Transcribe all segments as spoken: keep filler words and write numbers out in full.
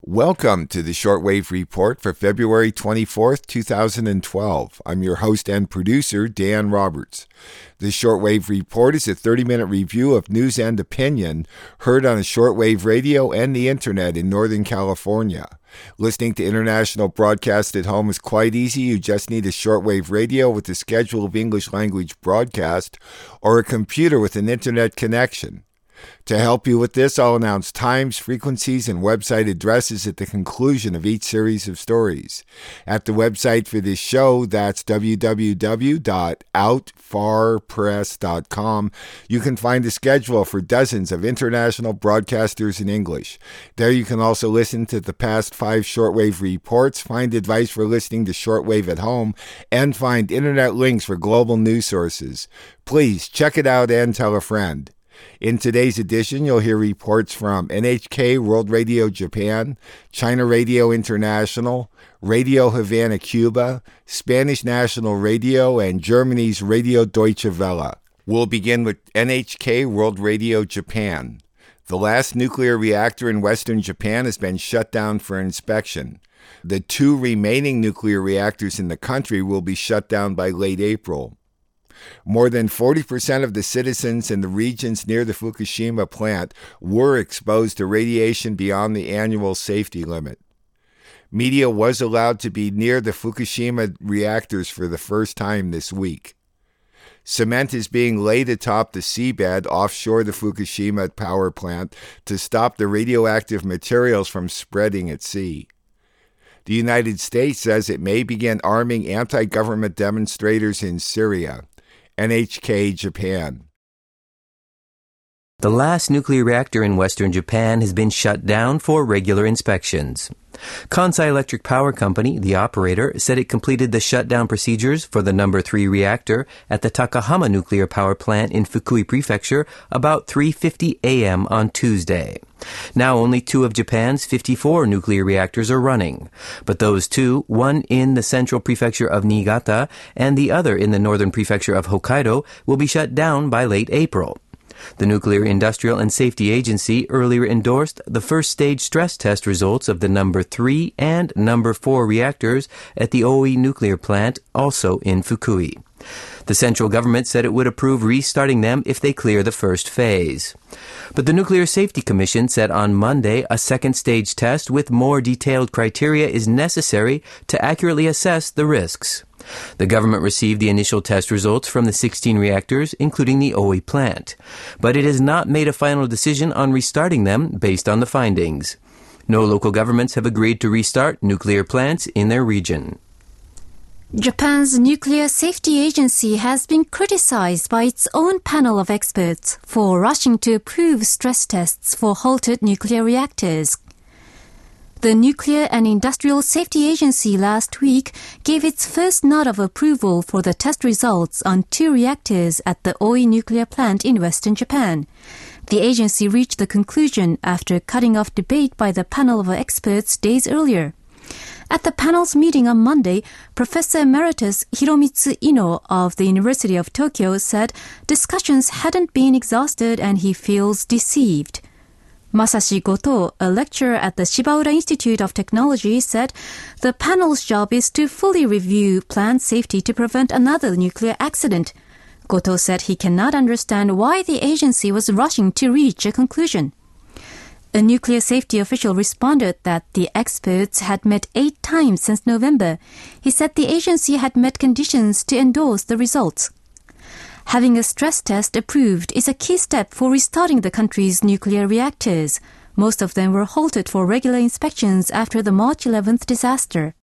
Welcome to the Shortwave Report for February twenty-fourth, two thousand twelve. I'm your host and producer, Dan Roberts. The Shortwave Report is a thirty-minute review of news and opinion heard on a shortwave radio and the internet in Northern California. Listening to international broadcast at home is quite easy. You just need a shortwave radio with a schedule of English language broadcast or a computer with an internet connection. To help you with this, I'll announce times, frequencies, and website addresses at the conclusion of each series of stories. At the website for this show, that's w w w dot out far press dot com, you can find a schedule for dozens of international broadcasters in English. There you can also listen to the past five shortwave reports, find advice for listening to shortwave at home, and find internet links for global news sources. Please check it out and tell a friend. In today's edition, you'll hear reports from N H K World Radio Japan, China Radio International, Radio Havana Cuba, Spanish National Radio, and Germany's Radio Deutsche Welle. We'll begin with N H K World Radio Japan. The last nuclear reactor in Western Japan has been shut down for inspection. The two remaining nuclear reactors in the country will be shut down by late April. More than forty percent of the citizens in the regions near the Fukushima plant were exposed to radiation beyond the annual safety limit. Media was allowed to be near the Fukushima reactors for the first time this week. Cement is being laid atop the seabed offshore the Fukushima power plant to stop the radioactive materials from spreading at sea. The United States says it may begin arming anti-government demonstrators in Syria. N H K Japan. The last nuclear reactor in Western Japan has been shut down for regular inspections. Kansai Electric Power Company, the operator, said it completed the shutdown procedures for the number three reactor at the Takahama nuclear power plant in Fukui Prefecture about three fifty a.m. on Tuesday. Now only two of Japan's fifty-four nuclear reactors are running, but those two, one in the central prefecture of Niigata and the other in the northern prefecture of Hokkaido, will be shut down by late April. The Nuclear Industrial and Safety Agency earlier endorsed the first stage stress test results of the number three and number four reactors at the Oi nuclear plant, also in Fukui. The central government said it would approve restarting them if they clear the first phase. But the Nuclear Safety Commission said on Monday a second stage test with more detailed criteria is necessary to accurately assess the risks. The government received the initial test results from the sixteen reactors, including the Oi plant, but it has not made a final decision on restarting them based on the findings. No local governments have agreed to restart nuclear plants in their region. Japan's Nuclear Safety Agency has been criticized by its own panel of experts for rushing to approve stress tests for halted nuclear reactors. The Nuclear and Industrial Safety Agency last week gave its first nod of approval for the test results on two reactors at the Oi nuclear plant in western Japan. The agency reached the conclusion after cutting off debate by the panel of experts days earlier. At the panel's meeting on Monday, Professor Emeritus Hiromitsu Ino of the University of Tokyo said discussions hadn't been exhausted and he feels deceived. Masashi Goto, a lecturer at the Shibaura Institute of Technology, said the panel's job is to fully review plant safety to prevent another nuclear accident. Goto said he cannot understand why the agency was rushing to reach a conclusion. A nuclear safety official responded that the experts had met eight times since November. He said the agency had met conditions to endorse the results. Having a stress test approved is a key step for restarting the country's nuclear reactors. Most of them were halted for regular inspections after the March eleventh disaster.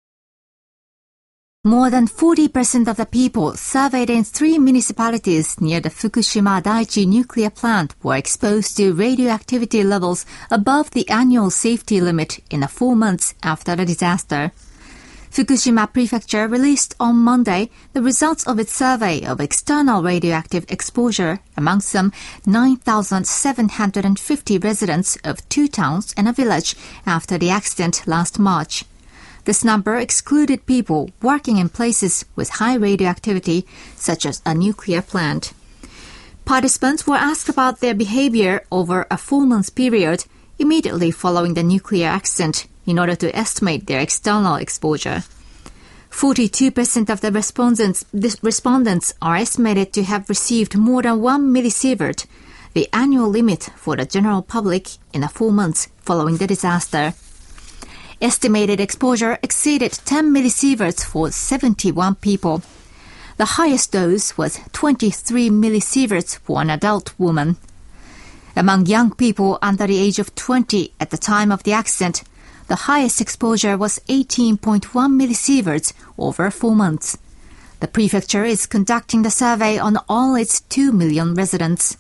More than forty percent of the people surveyed in three municipalities near the Fukushima Daiichi nuclear plant were exposed to radioactivity levels above the annual safety limit in the four months after the disaster. Fukushima Prefecture released on Monday the results of its survey of external radioactive exposure among some nine thousand seven hundred fifty residents of two towns and a village after the accident last March. This number excluded people working in places with high radioactivity, such as a nuclear plant. Participants were asked about their behavior over a four-month period, immediately following the nuclear accident in order to estimate their external exposure. forty-two percent of the respondents, the respondents are estimated to have received more than one millisievert, the annual limit for the general public in the four months following the disaster. Estimated exposure exceeded ten millisieverts for seventy-one people. The highest dose was twenty-three millisieverts for an adult woman. Among young people under the age of twenty at the time of the accident, the highest exposure was eighteen point one millisieverts over four months. The prefecture is conducting the survey on all its two million residents.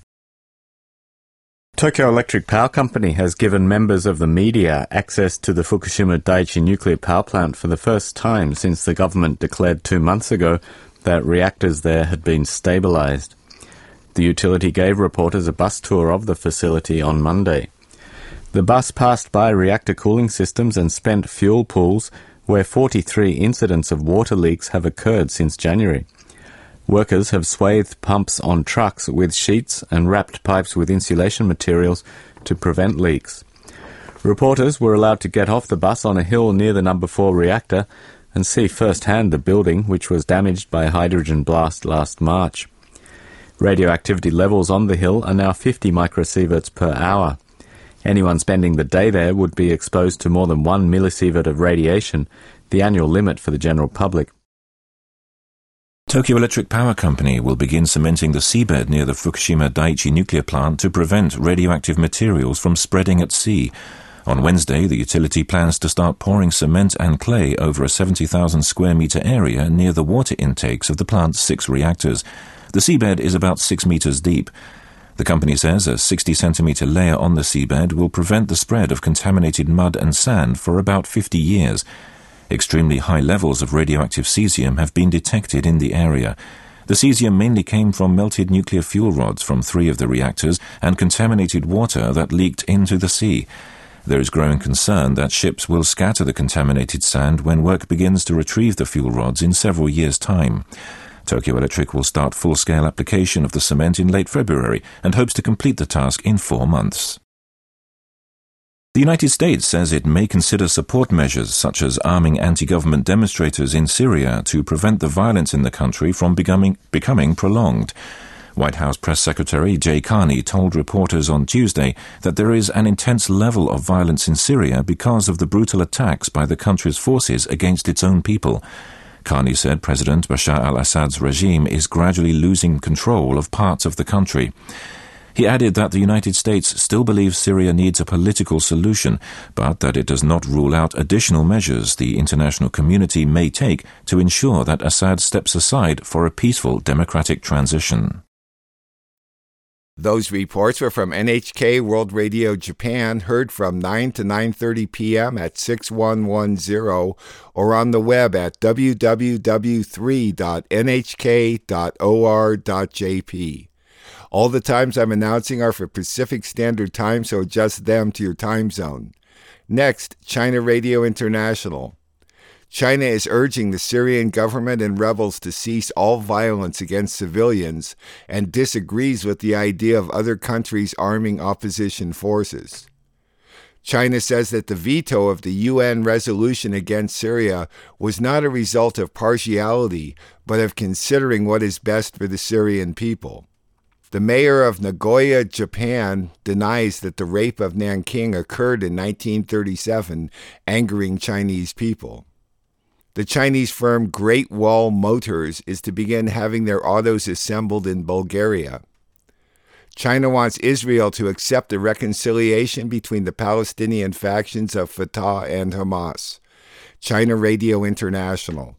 Tokyo Electric Power Company has given members of the media access to the Fukushima Daiichi nuclear power plant for the first time since the government declared two months ago that reactors there had been stabilized. The utility gave reporters a bus tour of the facility on Monday. The bus passed by reactor cooling systems and spent fuel pools where forty-three incidents of water leaks have occurred since January. Workers have swathed pumps on trucks with sheets and wrapped pipes with insulation materials to prevent leaks. Reporters were allowed to get off the bus on a hill near the number four reactor and see firsthand the building, which was damaged by a hydrogen blast last March. Radioactivity levels on the hill are now fifty microsieverts per hour. Anyone spending the day there would be exposed to more than one millisievert of radiation, the annual limit for the general public. Tokyo Electric Power Company will begin cementing the seabed near the Fukushima Daiichi nuclear plant to prevent radioactive materials from spreading at sea. On Wednesday, the utility plans to start pouring cement and clay over a seventy thousand square metre area near the water intakes of the plant's six reactors. The seabed is about six metres deep. The company says a sixty centimetre layer on the seabed will prevent the spread of contaminated mud and sand for about fifty years. Extremely high levels of radioactive cesium have been detected in the area. The cesium mainly came from melted nuclear fuel rods from three of the reactors and contaminated water that leaked into the sea. There is growing concern that ships will scatter the contaminated sand when work begins to retrieve the fuel rods in several years' time. Tokyo Electric will start full-scale application of the cement in late February and hopes to complete the task in four months. The United States says it may consider support measures such as arming anti-government demonstrators in Syria to prevent the violence in the country from becoming, becoming prolonged. White House Press Secretary Jay Carney told reporters on Tuesday that there is an intense level of violence in Syria because of the brutal attacks by the country's forces against its own people. Carney said President Bashar al-Assad's regime is gradually losing control of parts of the country. He added that the United States still believes Syria needs a political solution, but that it does not rule out additional measures the international community may take to ensure that Assad steps aside for a peaceful democratic transition. Those reports were from N H K World Radio Japan, heard from nine to nine thirty p.m. at six one one zero or on the web at w w w three dot n h k dot o r dot j p. All the times I'm announcing are for Pacific Standard Time, so adjust them to your time zone. Next, China Radio International. China is urging the Syrian government and rebels to cease all violence against civilians and disagrees with the idea of other countries arming opposition forces. China says that the veto of the U N resolution against Syria was not a result of partiality, but of considering what is best for the Syrian people. The mayor of Nagoya, Japan, denies that the rape of Nanking occurred in nineteen thirty-seven, angering Chinese people. The Chinese firm Great Wall Motors is to begin having their autos assembled in Bulgaria. China wants Israel to accept a reconciliation between the Palestinian factions of Fatah and Hamas. China Radio International.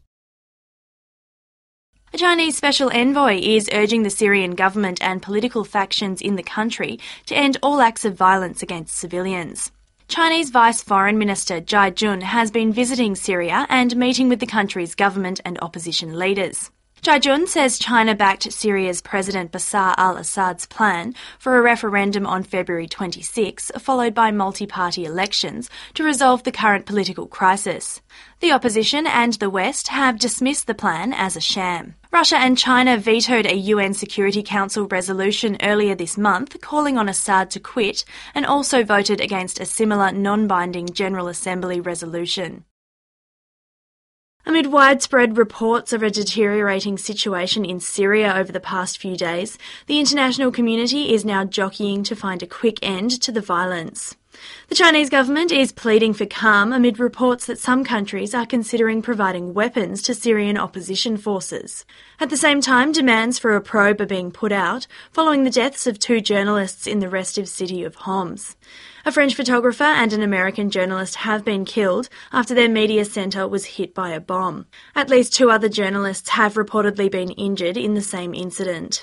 A Chinese special envoy is urging the Syrian government and political factions in the country to end all acts of violence against civilians. Chinese Vice Foreign Minister Jai Jun has been visiting Syria and meeting with the country's government and opposition leaders. Chai Jun says China backed Syria's President Bashar al-Assad's plan for a referendum on February twenty-sixth, followed by multi-party elections, to resolve the current political crisis. The opposition and the West have dismissed the plan as a sham. Russia and China vetoed a U N Security Council resolution earlier this month calling on Assad to quit, and also voted against a similar non-binding General Assembly resolution. Amid widespread reports of a deteriorating situation in Syria over the past few days, the international community is now jockeying to find a quick end to the violence. The Chinese government is pleading for calm amid reports that some countries are considering providing weapons to Syrian opposition forces. At the same time, demands for a probe are being put out following the deaths of two journalists in the restive city of Homs. A French photographer and an American journalist have been killed after their media centre was hit by a bomb. At least two other journalists have reportedly been injured in the same incident.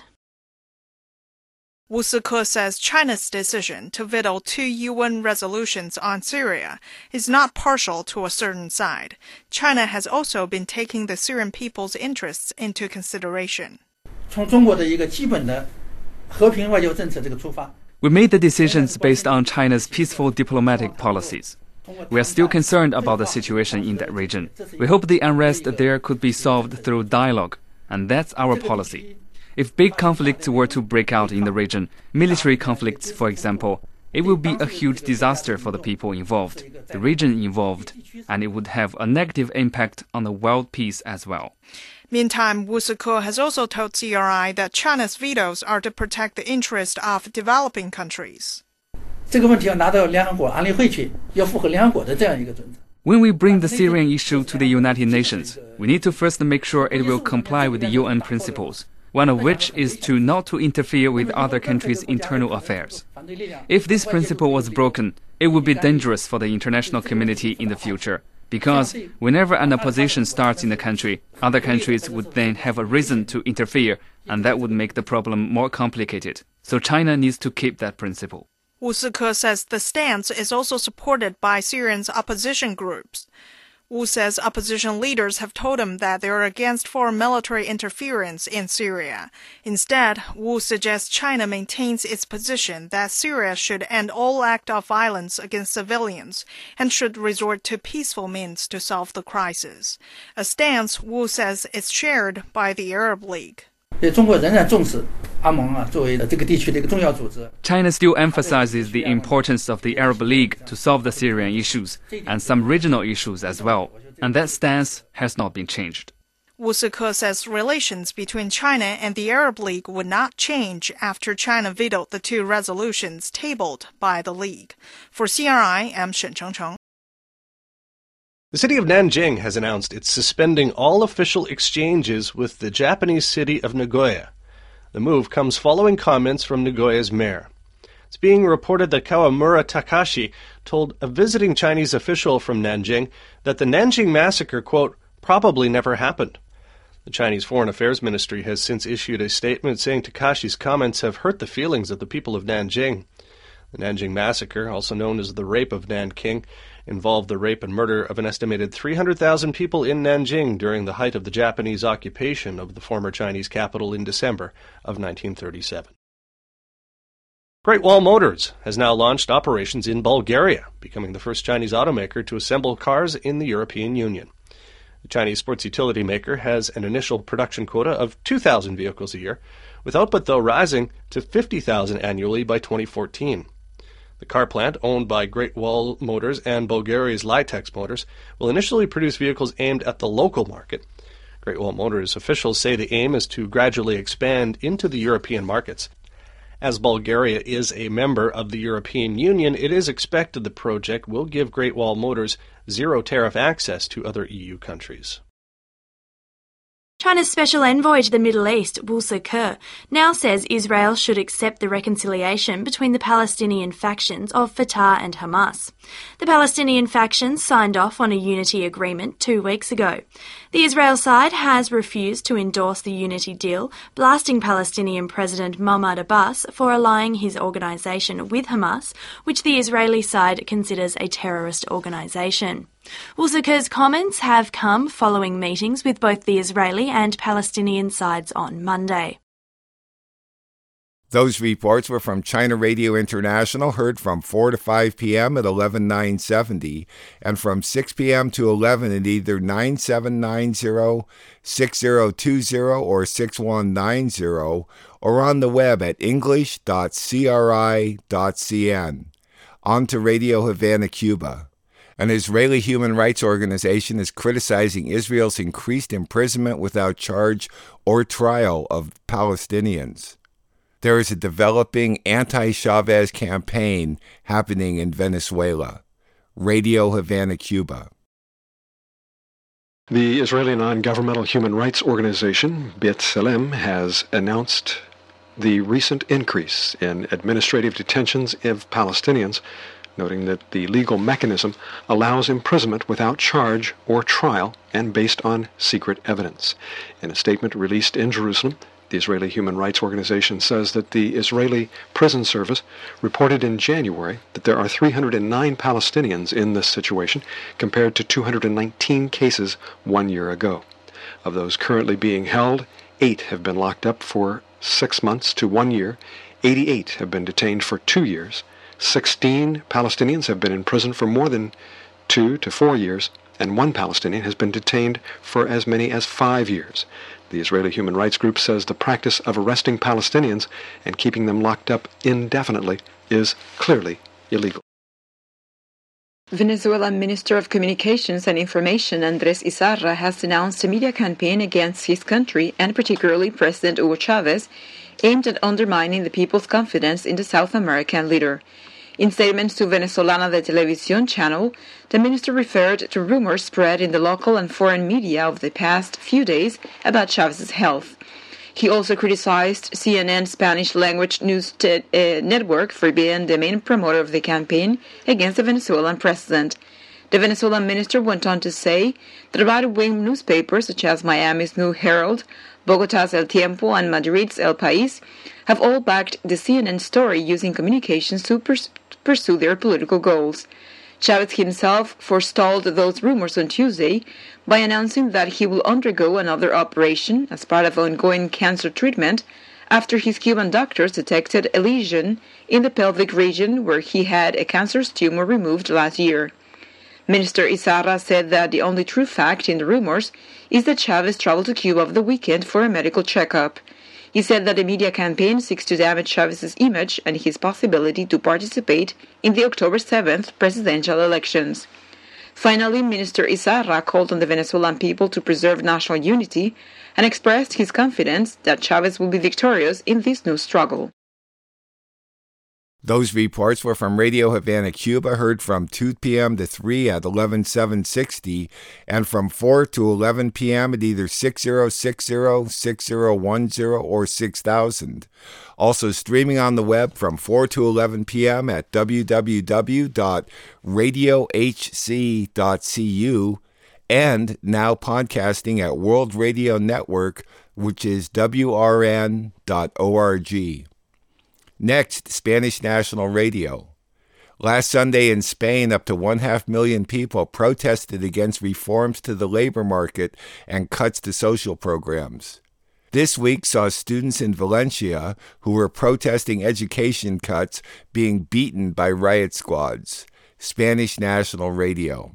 Wu Sike says China's decision to veto two U N resolutions on Syria is not partial to a certain side. China has also been taking the Syrian people's interests into consideration. We made the decisions based on China's peaceful diplomatic policies. We are still concerned about the situation in that region. We hope the unrest there could be solved through dialogue, and that's our policy. If big conflicts were to break out in the region, military conflicts, for example, it will be a huge disaster for the people involved, the region involved, and it would have a negative impact on the world peace as well. Meantime, Wu Sike has also told C R I that China's vetoes are to protect the interest of developing countries. When we bring the Syrian issue to the United Nations, we need to first make sure it will comply with the U N principles, one of which is to not to interfere with other countries' internal affairs. If this principle was broken, it would be dangerous for the international community in the future, because whenever an opposition starts in a country, other countries would then have a reason to interfere, and that would make the problem more complicated. So China needs to keep that principle. Wu Sike says the stance is also supported by Syrians' opposition groups. Wu says opposition leaders have told him that they are against foreign military interference in Syria. Instead, Wu suggests China maintains its position that Syria should end all act of violence against civilians and should resort to peaceful means to solve the crisis, a stance Wu says is shared by the Arab League. China still emphasizes the importance of the Arab League to solve the Syrian issues and some regional issues as well, and that stance has not been changed. Wu Sike says relations between China and the Arab League would not change after China vetoed the two resolutions tabled by the League. For C R I, I'm Shen Chengcheng. The city of Nanjing has announced it's suspending all official exchanges with the Japanese city of Nagoya. The move comes following comments from Nagoya's mayor. It's being reported that Kawamura Takashi told a visiting Chinese official from Nanjing that the Nanjing massacre, quote, probably never happened. The Chinese Foreign Affairs Ministry has since issued a statement saying Takashi's comments have hurt the feelings of the people of Nanjing. The Nanjing massacre, also known as the Rape of Nanking, involved the rape and murder of an estimated three hundred thousand people in Nanjing during the height of the Japanese occupation of the former Chinese capital in December of nineteen thirty-seven. Great Wall Motors has now launched operations in Bulgaria, becoming the first Chinese automaker to assemble cars in the European Union. The Chinese sports utility maker has an initial production quota of two thousand vehicles a year, with output, though, rising to fifty thousand annually by twenty fourteen. The car plant, owned by Great Wall Motors and Bulgaria's Litex Motors, will initially produce vehicles aimed at the local market. Great Wall Motors officials say the aim is to gradually expand into the European markets. As Bulgaria is a member of the European Union, it is expected the project will give Great Wall Motors zero-tariff access to other E U countries. China's special envoy to the Middle East, Wu Sike, now says Israel should accept the reconciliation between the Palestinian factions of Fatah and Hamas. The Palestinian factions signed off on a unity agreement two weeks ago. The Israel side has refused to endorse the unity deal, blasting Palestinian President Mahmoud Abbas for allying his organisation with Hamas, which the Israeli side considers a terrorist organisation. Ulsaker's comments have come following meetings with both the Israeli and Palestinian sides on Monday. Those reports were from China Radio International, heard from four to five p.m. at eleven nine seventy, and from six p.m. to eleven at either nine seven nine zero, six zero two zero, or six one nine zero, or on the web at english dot c r i dot c n. On to Radio Havana, Cuba. An Israeli human rights organization is criticizing Israel's increased imprisonment without charge or trial of Palestinians. There is a developing anti-Chavez campaign happening in Venezuela. Radio Havana, Cuba. The Israeli non-governmental human rights organization, B'Tselem, has announced the recent increase in administrative detentions of Palestinians, noting that the legal mechanism allows imprisonment without charge or trial and based on secret evidence. In a statement released in Jerusalem, the Israeli Human Rights Organization says that the Israeli Prison Service reported in January that there are three hundred nine Palestinians in this situation, compared to two hundred nineteen cases one year ago. Of those currently being held, eight have been locked up for six months to one year, eighty-eight have been detained for two years, sixteen Palestinians have been in prison for more than two to four years, and one Palestinian has been detained for as many as five years. The Israeli Human Rights Group says the practice of arresting Palestinians and keeping them locked up indefinitely is clearly illegal. Venezuelan Minister of Communications and Information Andrés Izarra has announced a media campaign against his country and particularly President Hugo Chavez, aimed at undermining the people's confidence in the South American leader. In statements to Venezolana de Televisión channel, the minister referred to rumors spread in the local and foreign media of the past few days about Chavez's health. He also criticized C N N Spanish-language news te- uh, network for being the main promoter of the campaign against the Venezuelan president. The Venezuelan minister went on to say that right-wing newspapers such as Miami's New Herald, Bogotá's El Tiempo, and Madrid's El País have all backed the C N N story using communications to pers- pursue their political goals. Chavez himself forestalled those rumors on Tuesday by announcing that he will undergo another operation as part of ongoing cancer treatment after his Cuban doctors detected a lesion in the pelvic region where he had a cancerous tumor removed last year. Minister Izarra said that the only true fact in the rumors is that Chavez traveled to Cuba over the weekend for a medical checkup. He said that the media campaign seeks to damage Chavez's image and his possibility to participate in the October seventh presidential elections. Finally, Minister Izarra called on the Venezuelan people to preserve national unity and expressed his confidence that Chavez will be victorious in this new struggle. Those reports were from Radio Havana, Cuba, heard from two p.m. to three at eleven seven sixty, and from four to eleven p.m. at either six zero six zero, six zero one zero, or six thousand. Also streaming on the web from four to eleven p.m. at w w w dot radio h c dot c u, and now podcasting at World Radio Network, which is w r n dot org. Next, Spanish National Radio. Last Sunday in Spain, up to one half million people protested against reforms to the labor market and cuts to social programs. This week saw students in Valencia who were protesting education cuts being beaten by riot squads. Spanish National Radio.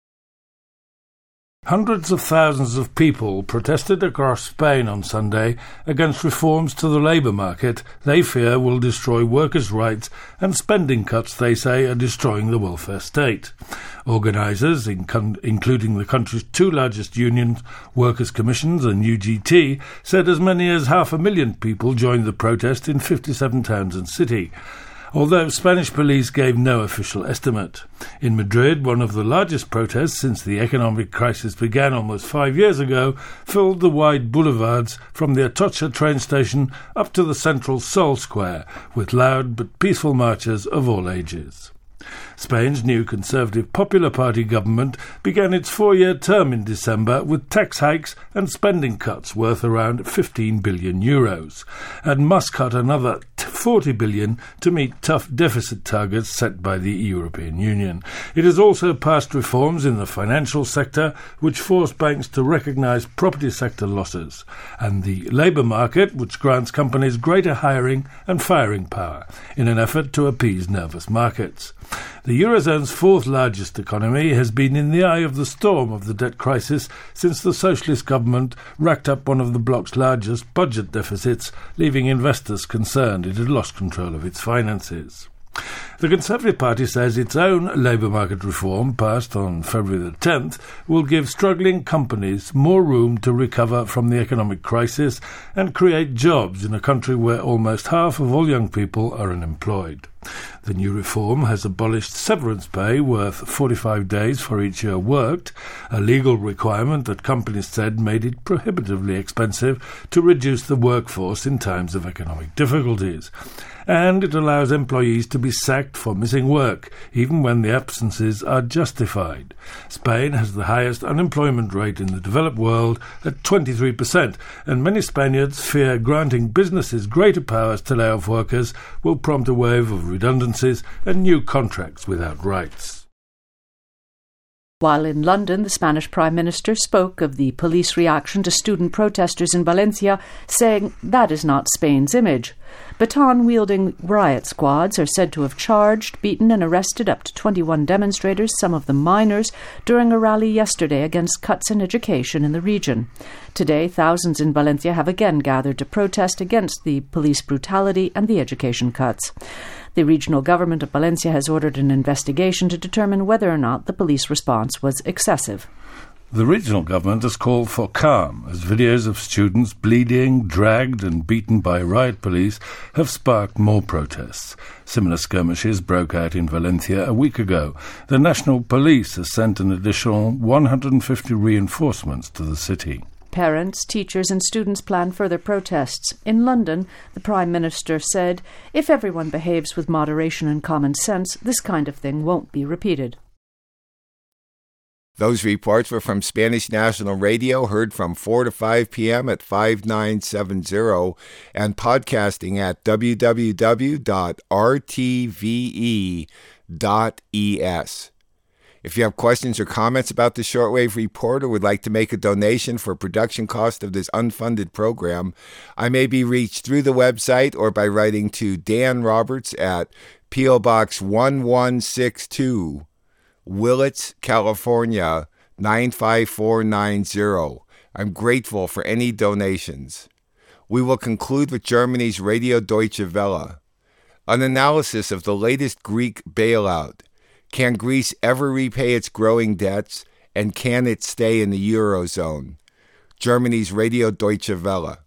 Hundreds of thousands of people protested across Spain on Sunday against reforms to the labour market they fear will destroy workers' rights and spending cuts they say are destroying the welfare state. Organisers, in con- including the country's two largest unions, Workers' Commissions and U G T, said as many as half a million people joined the protest in fifty-seven towns and cities, although Spanish police gave no official estimate. In Madrid, one of the largest protests since the economic crisis began almost five years ago filled the wide boulevards from the Atocha train station up to the central Sol Square, with loud but peaceful marches of all ages. Spain's new Conservative Popular Party government began its four-year term in December with tax hikes and spending cuts worth around fifteen billion euros, and must cut another forty billion to meet tough deficit targets set by the European Union. It has also passed reforms in the financial sector which force banks to recognise property sector losses, and the labour market which grants companies greater hiring and firing power in an effort to appease nervous markets. The Eurozone's fourth largest economy has been in the eye of the storm of the debt crisis since the socialist government racked up one of the bloc's largest budget deficits, leaving investors concerned it had lost control of its finances. The Conservative Party says its own labour market reform, passed on February the tenth, will give struggling companies more room to recover from the economic crisis and create jobs in a country where almost half of all young people are unemployed. The new reform has abolished severance pay worth forty-five days for each year worked, a legal requirement that companies said made it prohibitively expensive to reduce the workforce in times of economic difficulties. And it allows employees to be sacked for missing work, even when the absences are justified. Spain has the highest unemployment rate in the developed world at twenty-three percent, and many Spaniards fear granting businesses greater powers to lay off workers will prompt a wave of redundancies and new contracts without rights. While in London, the Spanish Prime Minister spoke of the police reaction to student protesters in Valencia, saying that is not Spain's image. Baton-wielding riot squads are said to have charged, beaten and arrested up to twenty-one demonstrators, some of them minors, during a rally yesterday against cuts in education in the region. Today, thousands in Valencia have again gathered to protest against the police brutality and the education cuts. The regional government of Valencia has ordered an investigation to determine whether or not the police response was excessive. The regional government has called for calm as videos of students bleeding, dragged and beaten by riot police have sparked more protests. Similar skirmishes broke out in Valencia a week ago. The National Police has sent an additional one hundred fifty reinforcements to the city. Parents, teachers and students plan further protests. In London, the Prime Minister said, if everyone behaves with moderation and common sense, this kind of thing won't be repeated. Those reports were from Spanish National Radio, heard from four to five p.m. at five nine seven zero, and podcasting at w w w dot r t v e dot e s. If you have questions or comments about the Shortwave Report or would like to make a donation for production cost of this unfunded program, I may be reached through the website or by writing to Dan Roberts at P O. Box one one six two, Willits, California, nine five four nine zero. I'm grateful for any donations. We will conclude with Germany's Radio Deutsche Welle. An analysis of the latest Greek bailout. Can Greece ever repay its growing debts, and can it stay in the Eurozone? Germany's Radio Deutsche Welle.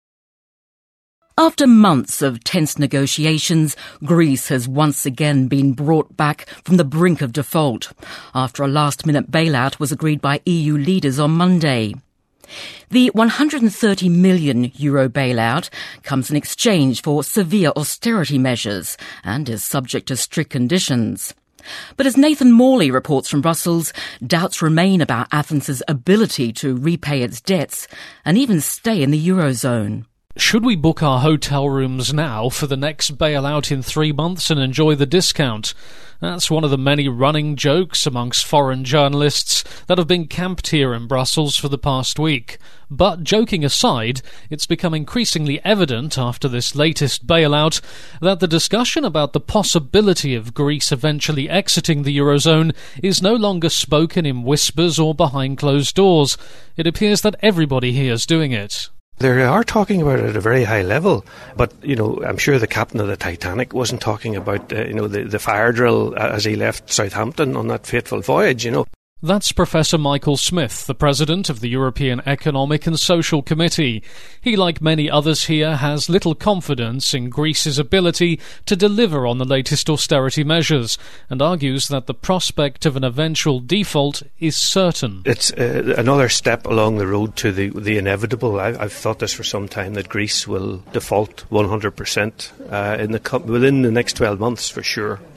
After months of tense negotiations, Greece has once again been brought back from the brink of default after a last-minute bailout was agreed by E U leaders on Monday. The one hundred thirty million euro bailout comes in exchange for severe austerity measures and is subject to strict conditions. But as Nathan Morley reports from Brussels, doubts remain about Athens' ability to repay its debts and even stay in the Eurozone. Should we book our hotel rooms now for the next bailout in three months and enjoy the discount? That's one of the many running jokes amongst foreign journalists that have been camped here in Brussels for the past week. But joking aside, it's become increasingly evident after this latest bailout that the discussion about the possibility of Greece eventually exiting the Eurozone is no longer spoken in whispers or behind closed doors. It appears that everybody here is doing it. They are talking about it at a very high level, but, you know, I'm sure the captain of the Titanic wasn't talking about, uh, you know, the, the fire drill as he left Southampton on that fateful voyage, you know. That's Professor Michael Smith, the president of the European Economic and Social Committee. He, like many others here, has little confidence in Greece's ability to deliver on the latest austerity measures and argues that the prospect of an eventual default is certain. It's uh, another step along the road to the, the inevitable. I, I've thought this for some time, that Greece will default one hundred percent uh, in the, within the next twelve months for sure.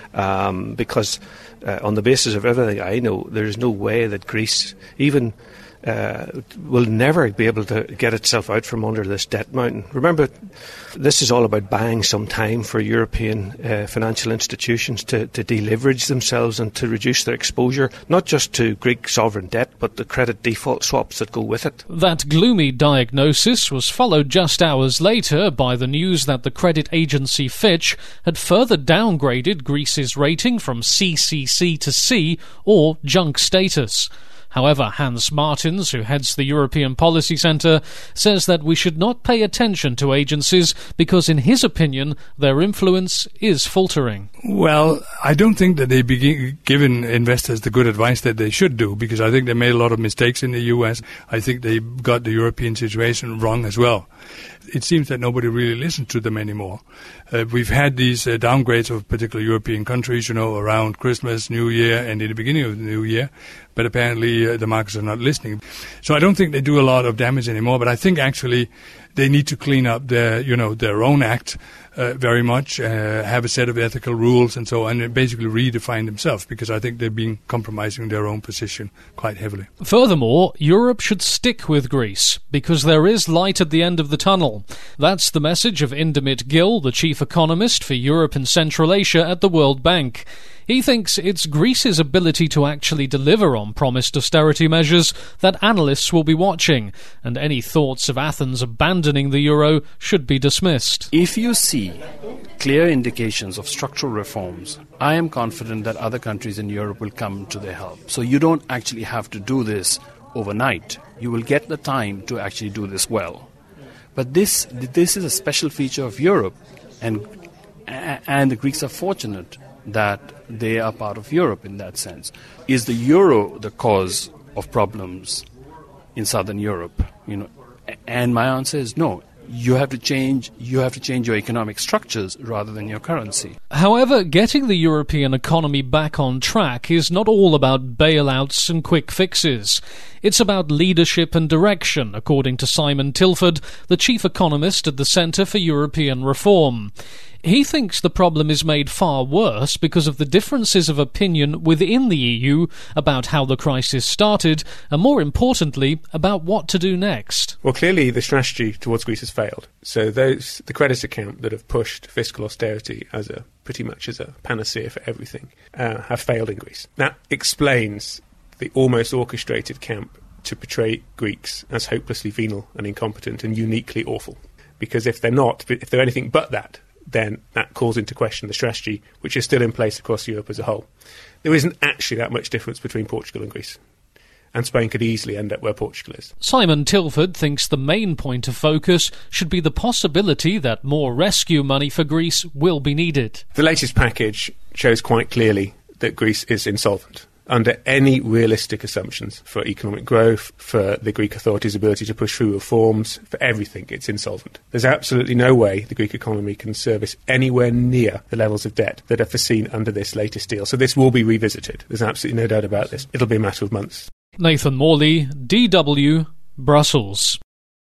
um, because uh, on the basis of everything I know, there is no way that Greece even uh, will never be able to get itself out from under this debt mountain. Remember, this is all about buying some time for European uh, financial institutions to, to deleverage themselves and to reduce their exposure, not just to Greek sovereign debt, but the credit default swaps that go with it. That gloomy diagnosis was followed just hours later by the news that the credit agency Fitch had further downgraded Greece's rating from C C C to C, or junk status. However, Hans Martins, who heads the European Policy Centre, says that we should not pay attention to agencies because, in his opinion, their influence is faltering. Well, I don't think that they've given investors the good advice that they should do, because I think they made a lot of mistakes in the U S. I think they got the European situation wrong as well. It seems that nobody really listens to them anymore. Uh, we've had these uh, downgrades of particular European countries, you know, around Christmas, New Year, and in the beginning of the New Year, but apparently uh, the markets are not listening. So I don't think they do a lot of damage anymore, but I think actually they need to clean up their, you know, their own act uh, very much, uh, have a set of ethical rules and so on, and basically redefine themselves, because I think they've been compromising their own position quite heavily. Furthermore, Europe should stick with Greece, because there is light at the end of the tunnel. That's the message of Indamit Gill, the chief economist for Europe and Central Asia at the World Bank. He thinks it's Greece's ability to actually deliver on promised austerity measures that analysts will be watching, and any thoughts of Athens abandoning the euro should be dismissed. If you see clear indications of structural reforms, I am confident that other countries in Europe will come to their help. So you don't actually have to do this overnight. You will get the time to actually do this well. But this this is a special feature of Europe, and and the Greeks are fortunate that they are part of Europe in that sense. Is the euro the cause of problems in Southern Europe? You know, and my answer is no. You have to change. You have to change your economic structures rather than your currency. However, getting the European economy back on track is not all about bailouts and quick fixes. It's about leadership and direction, according to Simon Tilford, the chief economist at the Centre for European Reform. He thinks the problem is made far worse because of the differences of opinion within the E U about how the crisis started, and more importantly, about what to do next. Well, clearly the strategy towards Greece has failed. So those the credit account that have pushed fiscal austerity as a pretty much as a panacea for everything uh, have failed in Greece. That explains the almost orchestrated camp to portray Greeks as hopelessly venal and incompetent and uniquely awful. Because if they're not, if they're anything but that, then that calls into question the strategy which is still in place across Europe as a whole. There isn't actually that much difference between Portugal and Greece, and Spain could easily end up where Portugal is. Simon Tilford thinks the main point of focus should be the possibility that more rescue money for Greece will be needed. The latest package shows quite clearly that Greece is insolvent. Under any realistic assumptions for economic growth, for the Greek authorities' ability to push through reforms, for everything, it's insolvent. There's absolutely no way the Greek economy can service anywhere near the levels of debt that are foreseen under this latest deal. So this will be revisited. There's absolutely no doubt about this. It'll be a matter of months. Nathan Morley, D W, Brussels.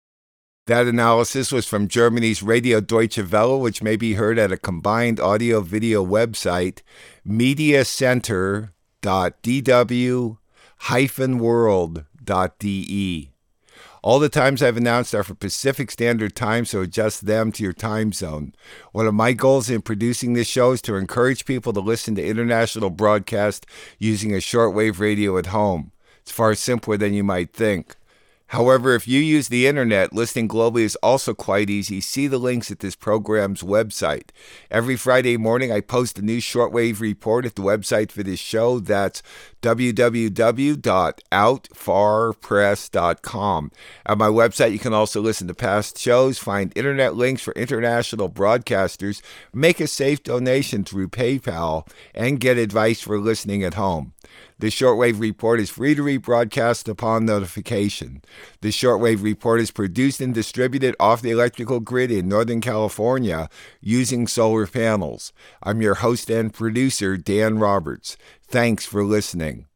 That analysis was from Germany's Radio Deutsche Welle, which may be heard at a combined audio-video website, mediacenter dot d w dash world dot d e. All the times I've announced are for Pacific Standard Time, so adjust them to your time zone. One of my goals in producing this show is to encourage people to listen to international broadcast using a shortwave radio at home. It's far simpler than you might think. However, if you use the internet, listening globally is also quite easy. See the links at this program's website. Every Friday morning, I post a new shortwave report at the website for this show. That's w w w dot out far press dot com. At my website, you can also listen to past shows, find internet links for international broadcasters, make a safe donation through PayPal, and get advice for listening at home. The Shortwave Report is free to rebroadcast upon notification. The Shortwave Report is produced and distributed off the electrical grid in Northern California using solar panels. I'm your host and producer, Dan Roberts. Thanks for listening.